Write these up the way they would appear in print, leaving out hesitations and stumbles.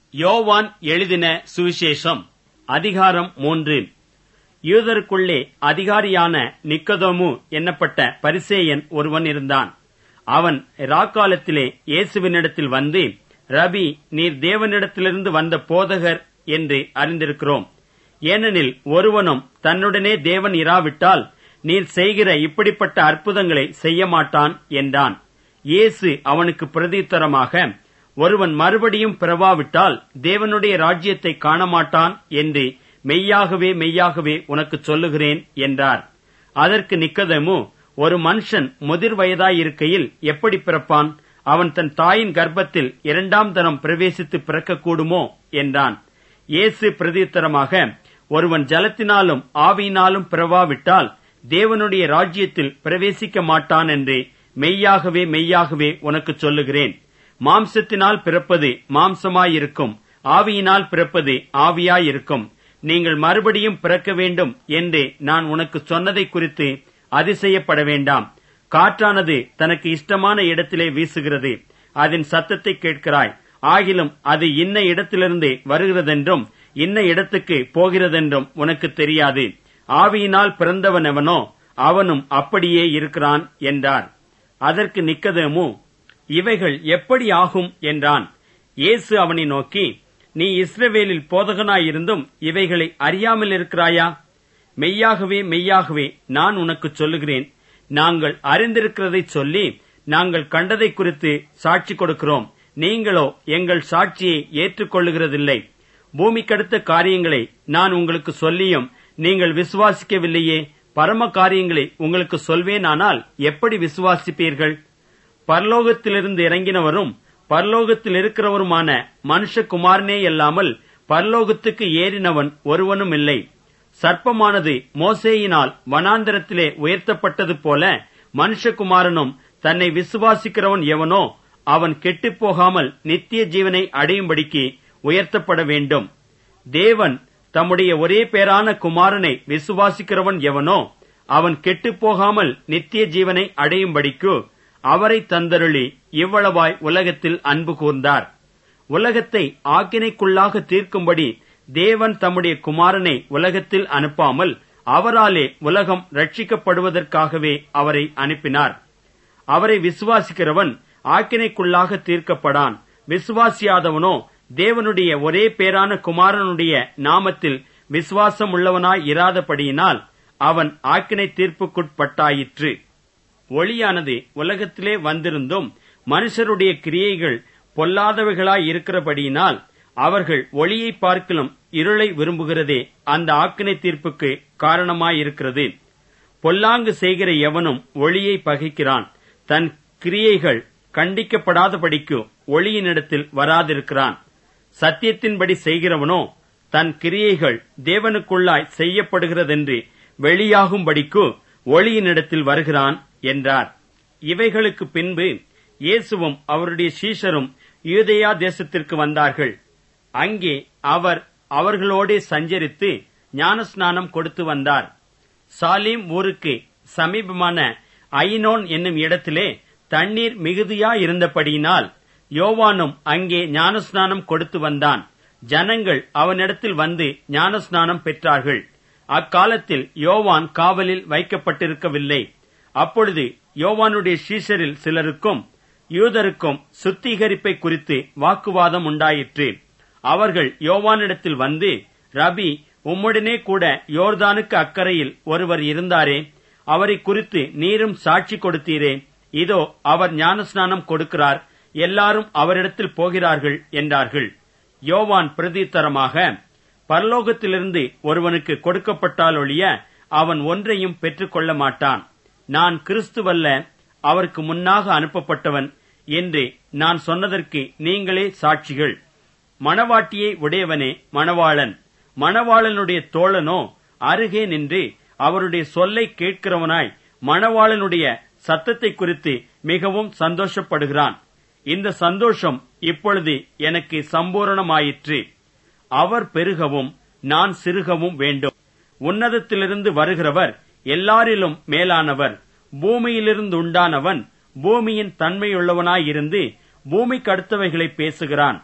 யோவான் எழுதின சுவிசேஷம் அதிகாரம் 3. யூதருக்குள்ளே அதிகாரியான நிக்கதோமு என்னப்பட்ட பரிசேயன் ஒருவன் இருந்தான். அவன் ராக்காலத்திலே இயேசுவினிடத்தில் வந்து, ரபி, நீர் தேவனிடத்திலிருந்து வந்த போதகர் என்று அறிந்திருக்கிறோம். ஏனெனில் ஒருவனும் தன்னுடனே தேவன் இராவிட்டால் நீர் செய்கிற இப்படிப்பட்ட அற்புதங்களை செய்ய மாட்டான் என்றான். இயேசு அவனுக்கு பிரதியுத்தரமாக, ஒருவன் மறுபடியும் பிறவாவிட்டால் தேவனுடைய ராஜ்யத்தை காணமாட்டான் என்று மெய்யாகவே மெய்யாகவே உனக்குச் சொல்லுகிறேன் என்றார். அதற்கு நிக்கதேமு, ஒரு மனுஷன் முதிர் வயதாயிருக்கையில் எப்படி பிறப்பான்? அவன் தன் தாயின் கர்ப்பத்தில் 2ஆம் தரம் பிரவேசித்து பிறக்கக்கூடுமோ என்றான். இயேசு பிரதியுத்தரமாக, ஒருவன் ஜலத்தினாலும் ஆவியினாலும் பிறவாவிட்டால் தேவனுடைய ராஜ்யத்தில் பிரவேசிக்க மாட்டான் என்று மெய்யாகவே மெய்யாகவே உனக்குச் சொல்லுகிறேன். மாம்சத்தினால் பிறப்பது மாம்சமாயிருக்கும், ஆவியினால் பிறப்பது ஆவியாயிருக்கும். நீங்கள் மறுபடியும் பிறக்க வேண்டும் என்று நான் உனக்கு சொன்னதை குறித்து அதிசயப்பட வேண்டாம். காற்றானது தனக்கு இஷ்டமான இடத்திலே வீசுகிறது, அதன் சத்தத்தை கேட்கிறாய். ஆகிலும் அது இன்ன இடத்திலிருந்து வருகிறதென்றும் இன்ன இடத்துக்கு போகிறதென்றும் உனக்கு தெரியாது. ஆவியினால் பிறந்தவனெவனோ அவனும் அப்படியே இருக்கிறான் என்றார். அதற்கு நிக்கதேமு, இவைகள் எப்படி ஆகும் என்றான். இயேசு அவனை நோக்கி, நீ இஸ்ரவேலில் போதகனாயிருந்தும் இவைகளை அறியாமல் இருக்கிறாயா? மெய்யாகவே மெய்யாகவே நான் உனக்குச் சொல்லுகிறேன், நாங்கள் அறிந்திருக்கிறதைச் சொல்லி நாங்கள் கண்டதை குறித்து சாட்சி கொடுக்கிறோம். நீங்களோ எங்கள் சாட்சியை ஏற்றுக்கொள்ளுகிறதில்லை. பூமிக்கடுத்த காரியங்களை நான் உங்களுக்கு சொல்லியும் நீங்கள் விசுவாசிக்கவில்லையே. பரம காரியங்களை உங்களுக்கு சொல்வேனானால் எப்படி விசுவாசிப்பீர்கள்? பரலோகத்திலிருந்து இறங்கினவரும் பரலோகத்தில் இருக்கிறவருமான மனுஷகுமாரனே அல்லாமல் பரலோகத்துக்கு ஏறினவன் ஒருவனும் இல்லை. சர்ப்பமானது மோசேயினால் வனாந்தரத்திலே உயர்த்தப்பட்டது போல மனுஷகுமாரனும் தன்னை விசுவாசிக்கிறவன் எவனோ அவன் கெட்டுப்போகாமல் நித்திய ஜீவனை அடையும்படிக்கு உயர்த்தப்பட வேண்டும். தேவன் தம்முடைய ஒரே பேரான குமாரனை விசுவாசிக்கிறவன் எவனோ அவன் கெட்டுப்போகாமல் நித்திய ஜீவனை அடையும்படிக்கு அவரை தந்தருளி இவ்வளவாய் உலகத்தில் அன்பு கூர்ந்தார். உலகத்தை ஆக்கினைக்குள்ளாக தீர்க்கும்படி தேவன் தம்முடைய குமாரனை உலகத்தில் அனுப்பாமல் அவராலே உலகம் ரட்சிக்கப்படுவதற்காகவே அவரை அனுப்பினார். அவரை விசுவாசிக்கிறவன் ஆக்கினைக்குள்ளாக தீர்க்கப்படான். விசுவாசியாதவனோ தேவனுடைய ஒரே பேரான குமாரனுடைய நாமத்தில் விசுவாசம் உள்ளவனாய் இராதபடியினால் அவன் ஆக்கினை தீர்ப்புக்குட்பட்டாயிற்று. ஒளியானது உலகத்திலே வந்திருந்தும் மனுஷருடைய கிரியைகள் பொல்லாதவைகளாய் இருக்கிறபடியினால் அவர்கள் ஒளியை பார்க்கிலும் இருளை விரும்புகிறதே அந்த ஆக்கினை தீர்ப்புக்கு காரணமாயிருக்கிறது. பொல்லாங்கு செய்கிற எவனும் ஒளியை பகைக்கிறான், தன் கிரியைகள் கண்டிக்கப்படாதபடிக்கு ஒளியினிடத்தில் வராதிருக்கிறான். சத்தியத்தின்படி செய்கிறவனோ தன் கிரியைகள் தேவனுக்குள்ளாய் செய்யப்படுகிறதென்று வெளியாகும்படிக்கு ஒளியினிடத்தில் வருகிறான் என்றார். இவைகளுக்கு பின்பு இயேசுவும் அவருடைய சீஷரும் யூதேயா தேசத்திற்கு வந்தார்கள். அங்கே அவர் அவர்களோடே சஞ்சரித்து ஞானஸ்நானம் கொடுத்து வந்தார். சாலீம் ஊருக்கு சமீபமான ஐனோன் என்னும் இடத்திலே தண்ணீர் மிகுதியாயிருந்தபடியினால் யோவானும் அங்கே ஞானஸ்நானம் கொடுத்து வந்தான். ஜனங்கள் அவனிடத்தில் வந்து ஞானஸ்நானம் பெற்றார்கள். அக்காலத்தில் யோவான் காவலில் வைக்கப்பட்டிருக்கவில்லை. அப்பொழுது யோவானுடைய சீஷரில் சிலருக்கும் யூதருக்கும் சுத்திகரிப்பை குறித்து வாக்குவாதம் உண்டாயிற்று. அவர்கள் யோவானிடத்தில் வந்து, ரபி, உம்முடனே கூட யோர்தானுக்கு அக்கறையில் ஒருவர் இருந்தாரே, அவரை குறித்து நீரும் சாட்சி கொடுத்தீரே. இதோ அவர் ஞானஸ்நானம் கொடுக்கிறார், எல்லாரும் அவரிடத்தில் போகிறார்கள் என்றார்கள். யோவான் பிரதியுத்தரமாக, பரலோகத்திலிருந்து ஒருவனுக்கு கொடுக்கப்பட்டாலொழிய அவன் ஒன்றையும் பெற்றுக்கொள்ள மாட்டான். நான் கிறிஸ்துவல்ல, அவருக்கு முன்னாக அனுப்பப்பட்டவன் என்று நான் சொன்னதற்கு நீங்களே சாட்சிகள். மணவாட்டியை உடையவனே மணவாளன். மணவாளனுடைய தோழனோ அருகே நின்று அவருடைய சொல்லை கேட்கிறவனாய் மணவாளனுடைய சத்தத்தை குறித்து மிகவும் சந்தோஷப்படுகிறான். இந்த சந்தோஷம் இப்பொழுது எனக்கு சம்பூரணமாயிற்று. அவர் பெருகவும் நான் சிறுகவும் வேண்டும். உன்னதத்திலிருந்து வருகிறவர் எல்லாரிலும் மேலானவர். பூமியிலிருந்து உண்டானவன் பூமியின் தன்மையுள்ளவனாயிருந்து பூமிக்கு அடுத்தவைகளை பேசுகிறான்.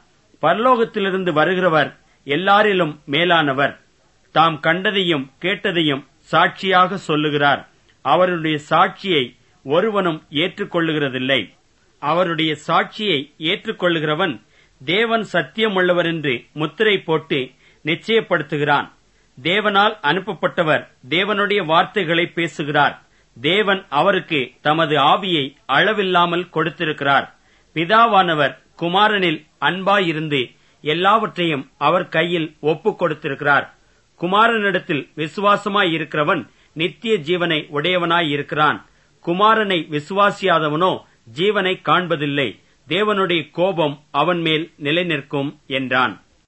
பரலோகத்திலிருந்து வருகிறவர் எல்லாரிலும் மேலானவர். தாம் கண்டதையும் கேட்டதையும் சாட்சியாக சொல்லுகிறார். அவருடைய சாட்சியை ஒருவனும் ஏற்றுக்கொள்ளுகிறதில்லை. அவருடைய சாட்சியை ஏற்றுக்கொள்ளுகிறவன் தேவன் சத்தியமுள்ளவர் என்று முத்திரை போட்டு நிச்சயப்படுத்துகிறான். தேவனால் அனுப்பப்பட்டவர் தேவனுடைய வார்த்தைகளை பேசுகிறார். தேவன் அவருக்கு தமது ஆவியை அளவில்லாமல் கொடுத்திருக்கிறார். பிதாவானவர் குமாரனில் அன்பாயிருந்து எல்லாவற்றையும் அவர் கையில் ஒப்புக் கொடுத்திருக்கிறார். குமாரனிடத்தில் விசுவாசமாயிருக்கிறவன் நித்திய ஜீவனை உடையவனாயிருக்கிறான். குமாரனை விசுவாசியாதவனோ ஜீவனை காண்பதில்லை. தேவனுடைய கோபம் அவன் மேல் நிலைநிற்கும் என்றான்.